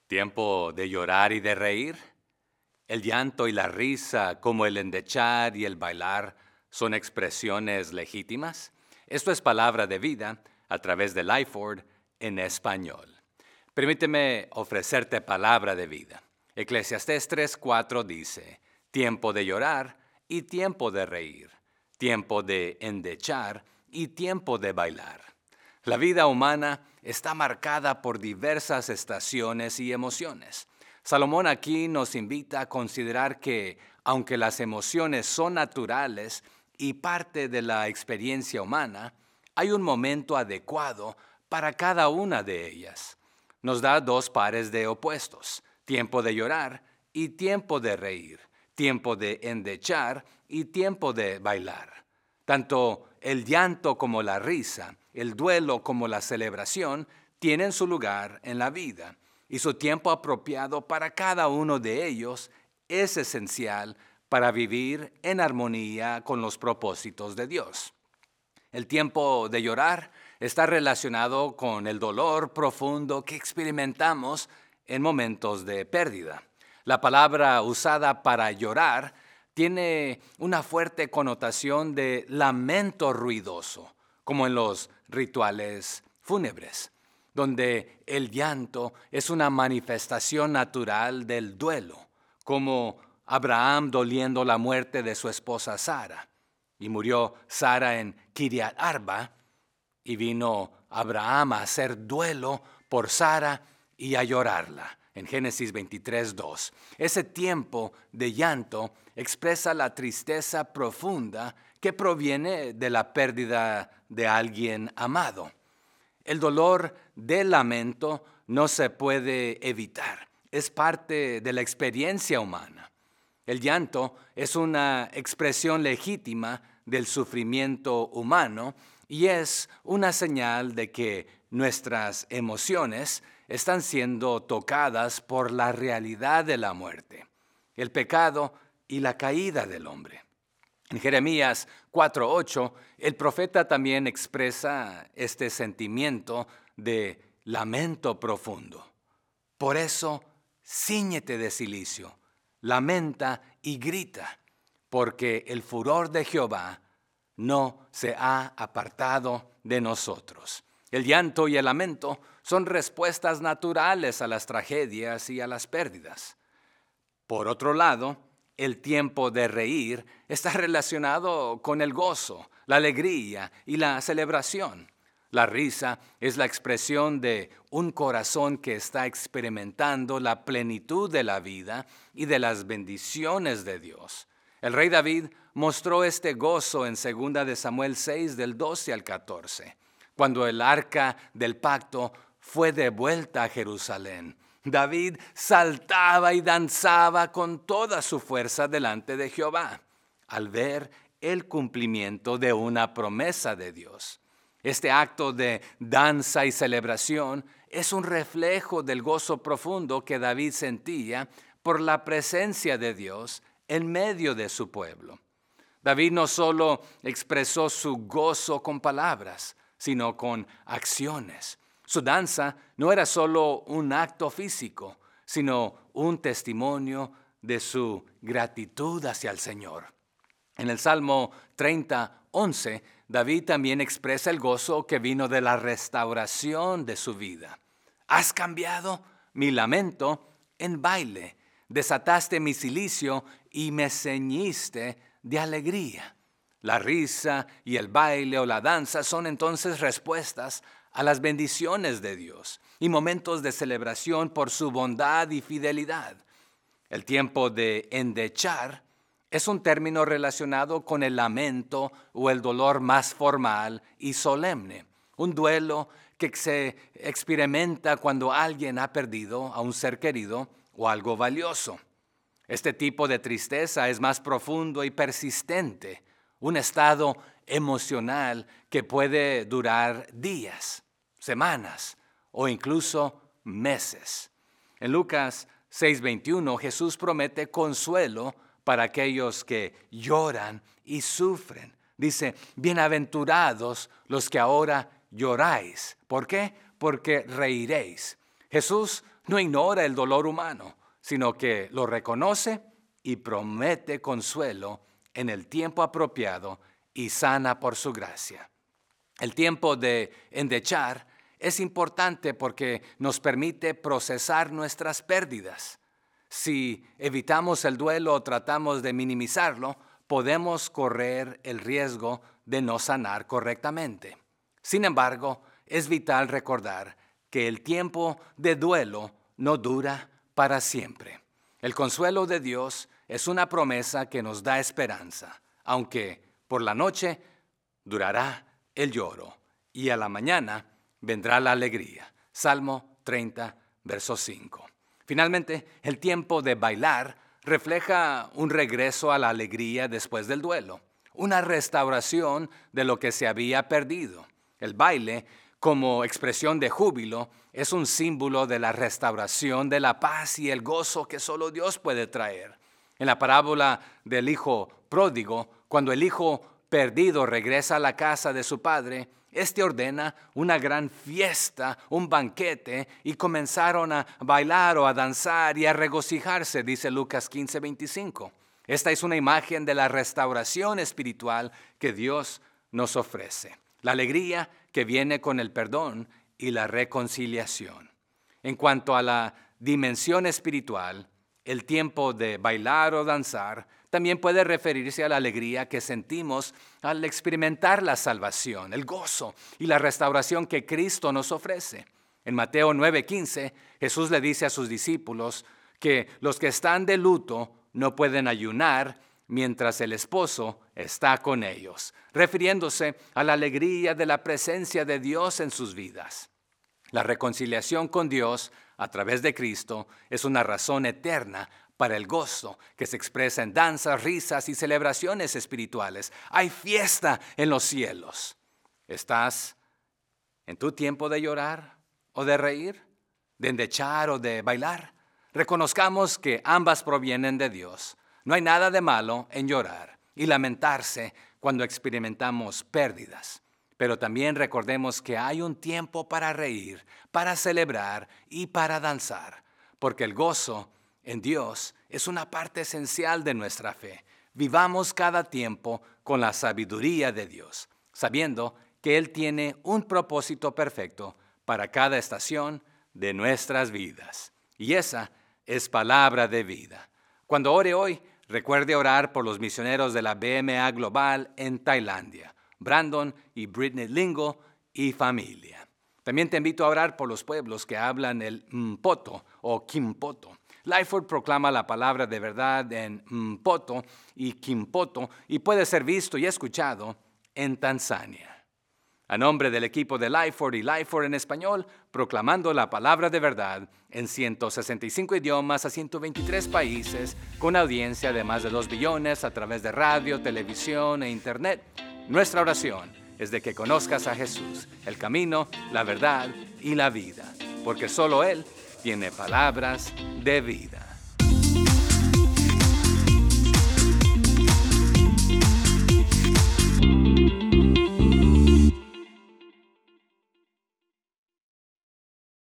Tiempo de llorar y de reír. El llanto y la risa, como el endechar y el bailar, son expresiones legítimas. Esto es palabra de vida a través de Lifeword en español. Permíteme ofrecerte palabra de vida. Eclesiastés 3:4 dice: tiempo de llorar y tiempo de reír, tiempo de endechar y tiempo de bailar. La vida humana está marcada por diversas estaciones y emociones. Salomón aquí nos invita a considerar que, aunque las emociones son naturales y parte de la experiencia humana, hay un momento adecuado para cada una de ellas. Nos da dos pares de opuestos: tiempo de llorar y tiempo de reír, tiempo de endechar y tiempo de bailar. Tanto el llanto como la risa, el duelo como la celebración, tienen su lugar en la vida, y su tiempo apropiado para cada uno de ellos es esencial para vivir en armonía con los propósitos de Dios. El tiempo de llorar está relacionado con el dolor profundo que experimentamos en momentos de pérdida. La palabra usada para llorar tiene una fuerte connotación de lamento ruidoso, como en los rituales fúnebres, donde el llanto es una manifestación natural del duelo, como Abraham doliendo la muerte de su esposa Sara. Y murió Sara en Kiriat Arba, y vino Abraham a hacer duelo por Sara y a llorarla. En Génesis 23:2. Ese tiempo de llanto expresa la tristeza profunda que proviene de la pérdida de alguien amado. El dolor del lamento no se puede evitar. Es parte de la experiencia humana. El llanto es una expresión legítima del sufrimiento humano y es una señal de que nuestras emociones están siendo tocadas por la realidad de la muerte, el pecado y la caída del hombre. En Jeremías 4:8, el profeta también expresa este sentimiento de lamento profundo. Por eso, cíñete de cilicio, lamenta y grita, porque el furor de Jehová no se ha apartado de nosotros. El llanto y el lamento son respuestas naturales a las tragedias y a las pérdidas. Por otro lado, el tiempo de reír está relacionado con el gozo, la alegría y la celebración. La risa es la expresión de un corazón que está experimentando la plenitud de la vida y de las bendiciones de Dios. El rey David mostró este gozo en 2 de Samuel 6, del 12 al 14, cuando el arca del pacto fue devuelta a Jerusalén. David saltaba y danzaba con toda su fuerza delante de Jehová, al ver el cumplimiento de una promesa de Dios. Este acto de danza y celebración es un reflejo del gozo profundo que David sentía por la presencia de Dios en medio de su pueblo. David no solo expresó su gozo con palabras, sino con acciones. Su danza no era solo un acto físico, sino un testimonio de su gratitud hacia el Señor. En el Salmo 30:11, David también expresa el gozo que vino de la restauración de su vida. Has cambiado mi lamento en baile, desataste mi cilicio y me ceñiste de alegría. La risa y el baile o la danza son entonces respuestas a las bendiciones de Dios y momentos de celebración por su bondad y fidelidad. El tiempo de endechar es un término relacionado con el lamento o el dolor más formal y solemne, un duelo que se experimenta cuando alguien ha perdido a un ser querido o algo valioso. Este tipo de tristeza es más profundo y persistente, un estado emocional que puede durar días, semanas o incluso meses. En Lucas 6:21, Jesús promete consuelo para aquellos que lloran y sufren. Dice: bienaventurados los que ahora lloráis. ¿Por qué? Porque reiréis. Jesús no ignora el dolor humano, sino que lo reconoce y promete consuelo en el tiempo apropiado y sana por su gracia. El tiempo de endechar es importante porque nos permite procesar nuestras pérdidas. Si evitamos el duelo o tratamos de minimizarlo, podemos correr el riesgo de no sanar correctamente. Sin embargo, es vital recordar que el tiempo de duelo no dura para siempre. El consuelo de Dios es una promesa que nos da esperanza, aunque por la noche durará el lloro y a la mañana vendrá la alegría. Salmo 30, verso 5. Finalmente, el tiempo de bailar refleja un regreso a la alegría después del duelo, una restauración de lo que se había perdido. El baile, como expresión de júbilo, es un símbolo de la restauración de la paz y el gozo que solo Dios puede traer. En la parábola del hijo pródigo, cuando el hijo perdido regresa a la casa de su padre, este ordena una gran fiesta, un banquete, y comenzaron a bailar o a danzar y a regocijarse, dice Lucas 15:25. Esta es una imagen de la restauración espiritual que Dios nos ofrece. La alegría que viene con el perdón y la reconciliación. En cuanto a la dimensión espiritual, el tiempo de bailar o danzar también puede referirse a la alegría que sentimos al experimentar la salvación, el gozo y la restauración que Cristo nos ofrece. En Mateo 9:15, Jesús le dice a sus discípulos que los que están de luto no pueden ayunar mientras el esposo está con ellos, refiriéndose a la alegría de la presencia de Dios en sus vidas. La reconciliación con Dios a través de Cristo es una razón eterna para el gozo que se expresa en danzas, risas y celebraciones espirituales. Hay fiesta en los cielos. ¿Estás en tu tiempo de llorar o de reír, de endechar o de bailar? Reconozcamos que ambas provienen de Dios. No hay nada de malo en llorar y lamentarse cuando experimentamos pérdidas. Pero también recordemos que hay un tiempo para reír, para celebrar y para danzar, porque el gozo en Dios es una parte esencial de nuestra fe. Vivamos cada tiempo con la sabiduría de Dios, sabiendo que Él tiene un propósito perfecto para cada estación de nuestras vidas. Y esa es palabra de vida. Cuando ore hoy, recuerde orar por los misioneros de la BMA Global en Tailandia, Brandon y Britney Lingo y familia. También te invito a orar por los pueblos que hablan el Mpoto o Kimpoto. Lifeword proclama la palabra de verdad en Mpoto y Kimpoto y puede ser visto y escuchado en Tanzania. A nombre del equipo de Lifeword y Lifeword en español, proclamando la palabra de verdad en 165 idiomas a 123 países, con audiencia de más de 2 billones a través de radio, televisión e internet. Nuestra oración es de que conozcas a Jesús, el camino, la verdad y la vida, porque solo Él tiene palabras de vida.